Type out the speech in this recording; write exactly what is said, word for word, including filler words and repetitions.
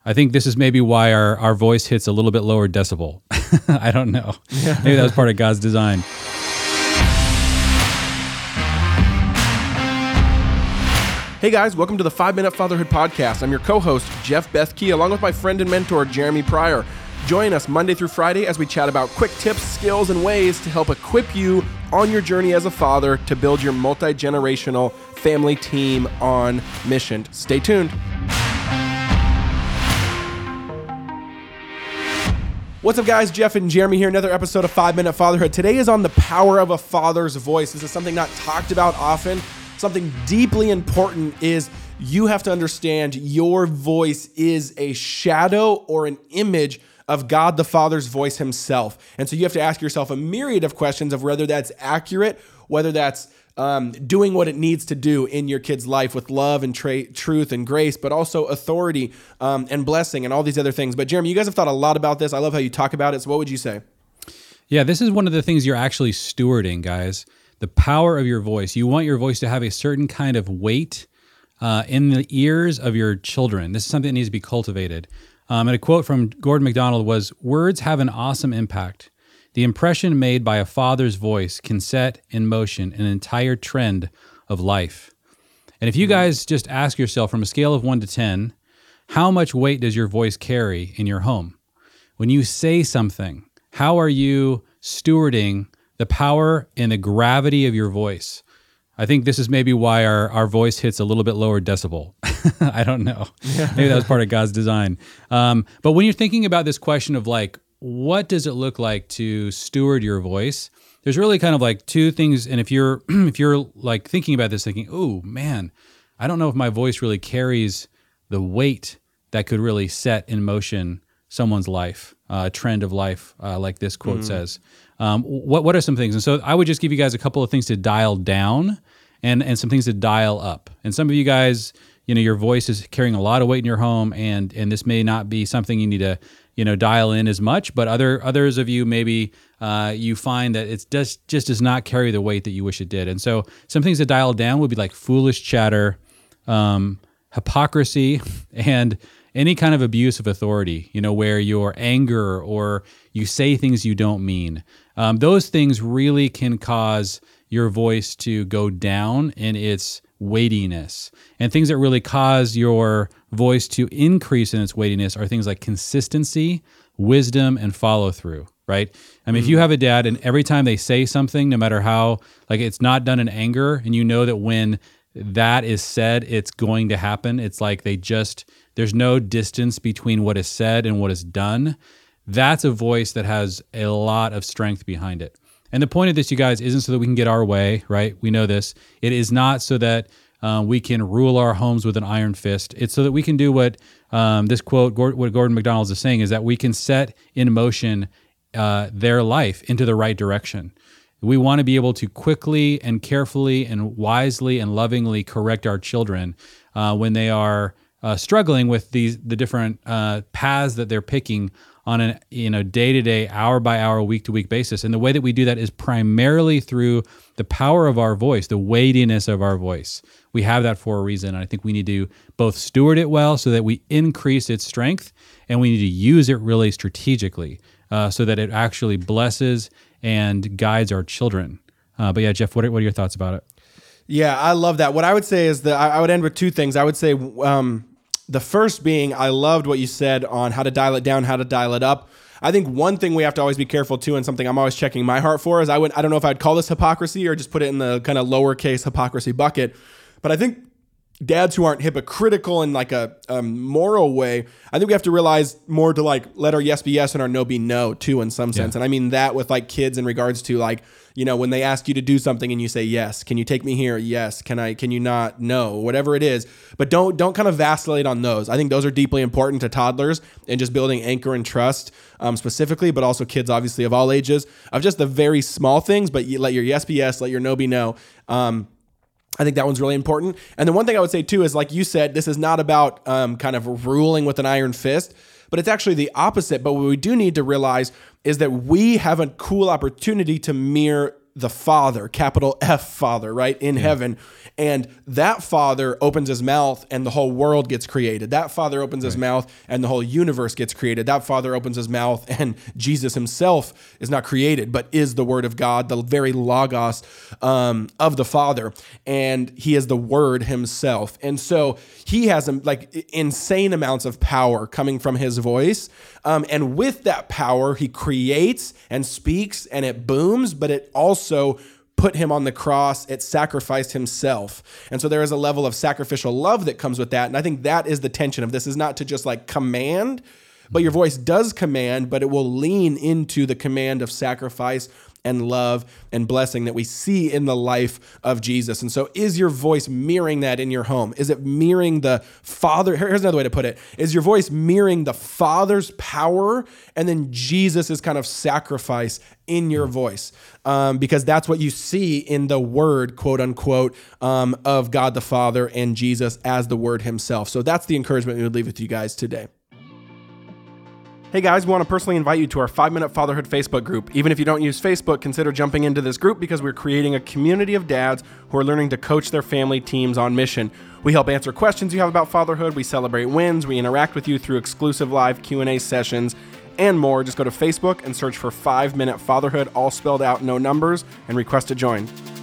I think this is maybe why our, our voice hits a little bit lower decibel. I don't know. Yeah. Maybe that was part of God's design. Hey guys, welcome to the five minute Fatherhood Podcast. I'm your co-host, Jeff Bethke, along with my friend and mentor, Jeremy Pryor. Join us Monday through Friday as we chat about quick tips, skills, and ways to help equip you on your journey as a father to build your multi-generational family team on mission. Stay tuned. What's up, guys? Jeff and Jeremy here. Another episode of five minute Fatherhood. Today is on the power of a father's voice. This is something not talked about often. Something deeply important is you have to understand your voice is a shadow or an image of God the Father's voice himself. And so you have to ask yourself a myriad of questions of whether that's accurate, whether that's um, doing what it needs to do in your kid's life with love and tra- truth and grace, but also authority um, and blessing and all these other things. But Jeremy, you guys have thought a lot about this. I love how you talk about it. So what would you say? Yeah, this is one of the things you're actually stewarding, guys. The power of your voice. You want your voice to have a certain kind of weight uh, in the ears of your children. This is something that needs to be cultivated. Um, and a quote from Gordon MacDonald was, "Words have an awesome impact. The impression made by a father's voice can set in motion an entire trend of life." And if you guys just ask yourself from a scale of one to ten, how much weight does your voice carry in your home? When you say something, how are you stewarding the power and the gravity of your voice? I think this is maybe why our, our voice hits a little bit lower decibel. I don't know. Yeah. Maybe that was part of God's design. Um, but when you're thinking about this question of like, what does it look like to steward your voice? There's really kind of like two things. And if you're if you're like thinking about this, thinking, oh man, I don't know if my voice really carries the weight that could really set in motion someone's life, uh, a trend of life, uh, like this quote mm. says. Um, what what are some things? And so I would just give you guys a couple of things to dial down and, and some things to dial up. And some of you guys, you know, your voice is carrying a lot of weight in your home, and and this may not be something you need to, you know, dial in as much, but other others of you, maybe uh, you find that it just, just does not carry the weight that you wish it did. And so some things to dial down would be like foolish chatter, um, hypocrisy, and any kind of abuse of authority, you know, where your anger or you say things you don't mean. Um, those things really can cause your voice to go down in its weightiness. And things that really cause your voice to increase in its weightiness are things like consistency, wisdom, and follow through, right? I mean, mm-hmm. if you have a dad and every time they say something, no matter how, like it's not done in anger, and you know that when that is said, it's going to happen. It's like they just, there's no distance between what is said and what is done. That's a voice that has a lot of strength behind it. And the point of this, you guys, isn't so that we can get our way, right? We know this. It is not so that uh, we can rule our homes with an iron fist. It's so that we can do what um, this quote, what Gordon MacDonald is saying, is that we can set in motion uh, their life into the right direction. We want to be able to quickly and carefully and wisely and lovingly correct our children uh, when they are uh, struggling with these the different uh, paths that they're picking on a you know day-to-day, hour-by-hour, week-to-week basis. And the way that we do that is primarily through the power of our voice, the weightiness of our voice. We have that for a reason, and I think we need to both steward it well so that we increase its strength, and we need to use it really strategically uh, so that it actually blesses and guides our children. Uh, but yeah, Jeff, what are, what are your thoughts about it? Yeah, I love that. What I would say is that I, I would end with two things. I would say um, the first being, I loved what you said on how to dial it down, how to dial it up. I think one thing we have to always be careful too, and something I'm always checking my heart for is I would I don't know if I'd call this hypocrisy or just put it in the kind of lowercase hypocrisy bucket, but I think dads who aren't hypocritical in like a, a moral way, I think we have to realize more to like let our yes be yes and our no be no too in some sense. Yeah. And I mean that with like kids in regards to like, you know, when they ask you to do something and you say yes, can you take me here? Yes. Can I, can you not? No, whatever it is. But don't, don't kind of vacillate on those. I think those are deeply important to toddlers and just building anchor and trust um, specifically, but also kids obviously of all ages, of just the very small things, but you let your yes be yes, let your no be no. Um, I think that one's really important. And the one thing I would say too is, like you said, this is not about um, kind of ruling with an iron fist, but it's actually the opposite. But what we do need to realize is that we have a cool opportunity to mirror the Father, capital F Father, right, in yeah. heaven. And that Father opens his mouth and the whole world gets created. That Father opens right. his mouth and the whole universe gets created. That Father opens his mouth and Jesus himself is not created, but is the Word of God, the very Logos um, of the Father. And he is the Word himself. And so he has like insane amounts of power coming from his voice. Um, and with that power, he creates and speaks and it booms, but it also put him on the cross, it sacrificed himself. And so there is a level of sacrificial love that comes with that. And I think that is the tension of this, is not to just like command, but your voice does command, but it will lean into the command of sacrifice and love and blessing that we see in the life of Jesus. And so is your voice mirroring that in your home? Is it mirroring the Father? Here's another way to put it. Is your voice mirroring the Father's power and then Jesus' kind of sacrifice in your voice? Um, because that's what you see in the Word, quote unquote, um, of God the Father and Jesus as the Word himself. So that's the encouragement we would leave with you guys today. Hey guys, we want to personally invite you to our five minute Fatherhood Facebook group. Even if you don't use Facebook, consider jumping into this group because we're creating a community of dads who are learning to coach their family teams on mission. We help answer questions you have about fatherhood, we celebrate wins, we interact with you through exclusive live Q and A sessions, and more. Just go to Facebook and search for five minute Fatherhood, all spelled out, no numbers, and request to join.